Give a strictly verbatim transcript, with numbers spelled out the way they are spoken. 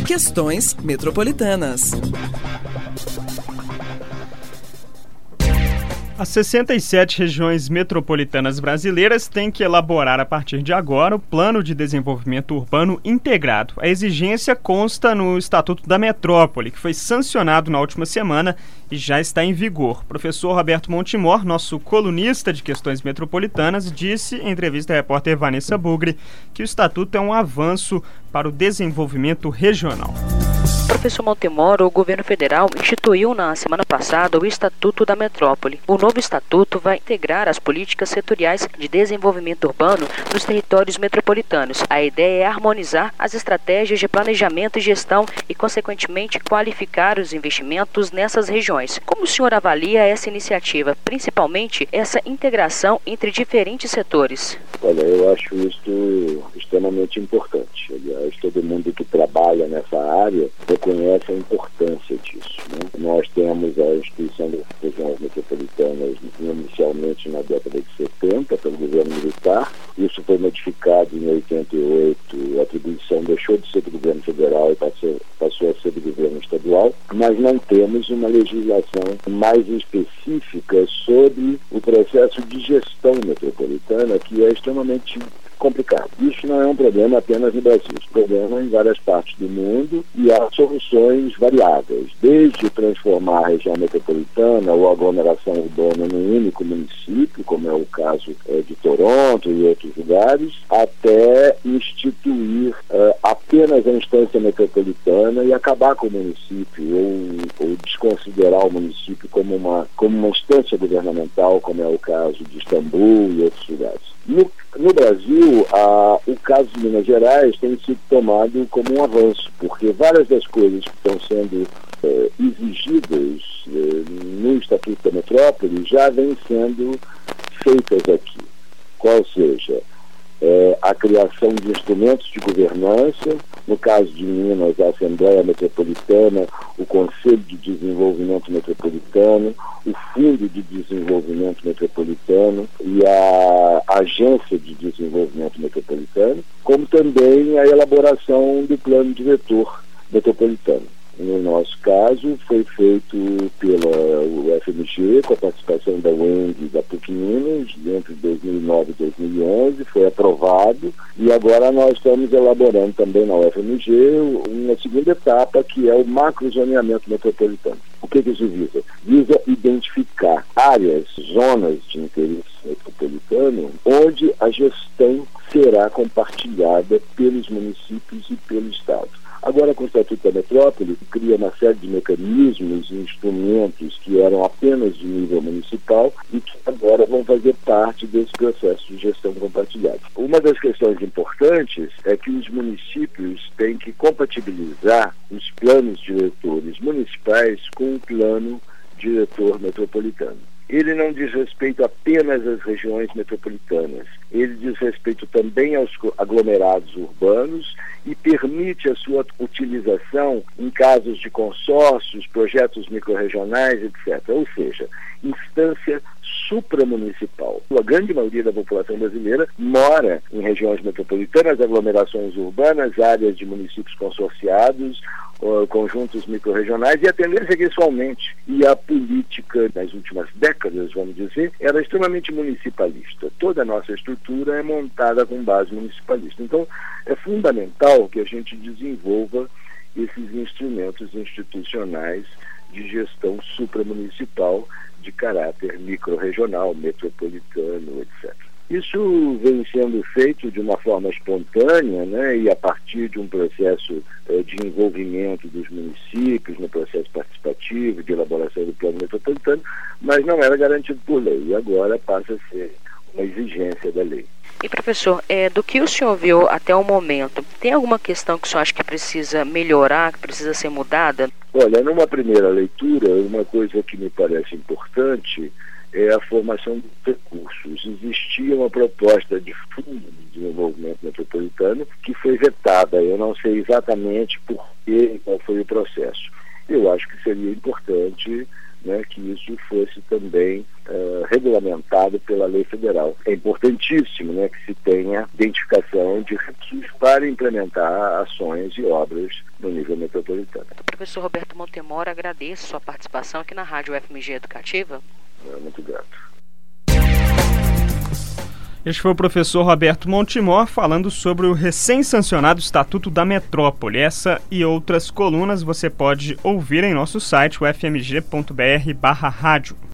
Questões Metropolitanas. As sessenta e sete regiões metropolitanas brasileiras têm que elaborar a partir de agora o Plano de Desenvolvimento Urbano Integrado. A exigência consta no Estatuto da Metrópole, que foi sancionado na última semana e já está em vigor. O professor Roberto Montemor, nosso colunista de questões metropolitanas, disse em entrevista à repórter Vanessa Bugri que o Estatuto é um avanço para o desenvolvimento regional. Professor Montemor, o governo federal instituiu na semana passada o Estatuto da Metrópole. O novo estatuto vai integrar as políticas setoriais de desenvolvimento urbano nos territórios metropolitanos. A ideia é harmonizar as estratégias de planejamento e gestão e, consequentemente, qualificar os investimentos nessas regiões. Como o senhor avalia essa iniciativa, principalmente essa integração entre diferentes setores? Olha, eu acho isso extremamente importante. Aliás, todo mundo que trabalha nessa área reconhece a importância disso, né? Nós temos a instituição das regiões metropolitanas inicialmente na década de setenta pelo governo militar. Isso foi modificado em oitenta e oito, a atribuição deixou de ser do governo federal e passou, passou a ser do governo estadual, mas não temos uma legislação mais específica sobre o processo de gestão metropolitana, que é extremamente complicado. Isso não é um problema apenas no Brasil, é um problema em várias partes do mundo e há soluções variadas, desde transformar a região metropolitana ou aglomeração urbana num único município, como é o caso é, de Toronto e outros lugares, até instituir uh, apenas a instância metropolitana e acabar com o município ou, ou desconsiderar o município como uma, como uma instância governamental, como é o caso de Istambul e outros lugares. No, no Brasil, a, o caso de Minas Gerais tem sido tomado como um avanço, porque várias das coisas que estão sendo é, exigidas é, no Estatuto da Metrópole já vêm sendo feitas aqui. Qual seja, é, a criação de instrumentos de governança, no caso de Minas, a Assembleia Metropolitana, o Conselho de Desenvolvimento Metropolitano, o Fundo de Desenvolvimento Metropolitano e a Agência de Desenvolvimento Metropolitano, como também a elaboração do Plano Diretor Metropolitano. No nosso caso, foi feito pela U F M G, com a participação da U E N G e da PUC Minas, entre dois mil e nove e dois mil e onze, foi aprovado, e agora nós estamos elaborando também na U F M G uma segunda etapa, que é o macrozoneamento metropolitano. O que, que isso visa? Visa identificar áreas, zonas de interesse metropolitano, onde a gestão será compartilhada pelos municípios e pelo Estado. Agora, com o Estatuto da Metrópole, cria uma série de mecanismos e instrumentos que eram apenas de nível municipal e que agora vão fazer parte desse processo de gestão compartilhada. Uma das questões importantes é que os municípios têm que compatibilizar os planos diretores municipais com o plano diretor metropolitano. Ele não diz respeito apenas às regiões metropolitanas, ele diz respeito também aos aglomerados urbanos e permite a sua utilização em casos de consórcios, projetos microrregionais, etcétera. Ou seja, instância supramunicipal. A grande maioria da população brasileira mora em regiões metropolitanas, aglomerações urbanas, áreas de municípios consorciados, conjuntos microrregionais, e a tendência é que isso aumente. E a política, nas últimas décadas, vamos dizer, era extremamente municipalista. Toda a nossa estrutura é montada com base municipalista. Então, é fundamental que a gente desenvolva esses instrumentos institucionais de gestão supramunicipal de caráter microrregional, metropolitano, etcétera. Isso vem sendo feito de uma forma espontânea, né, e a partir de um processo eh, de envolvimento dos municípios no processo participativo, de elaboração do plano metropolitano, mas não era garantido por lei, e agora passa a ser uma exigência da lei. E professor, é, do que o senhor viu até o momento, tem alguma questão que o senhor acha que precisa melhorar, que precisa ser mudada? Olha, numa primeira leitura, uma coisa que me parece importante é a formação de recursos. Existia uma proposta de fundo de desenvolvimento metropolitano que foi vetada. Eu não sei exatamente por que e qual foi o processo. Eu acho que seria importante né, que isso fosse também uh, regulamentado pela lei federal. É importantíssimo, né, que se tenha identificação de recursos para implementar ações e obras no nível metropolitano. Professor Roberto Montemor, agradeço sua participação aqui na Rádio F M G Educativa. É, muito grato. Este foi o professor Roberto Montemor falando sobre o recém-sancionado Estatuto da Metrópole. Essa e outras colunas você pode ouvir em nosso site, o f m g ponto b r barra rádio.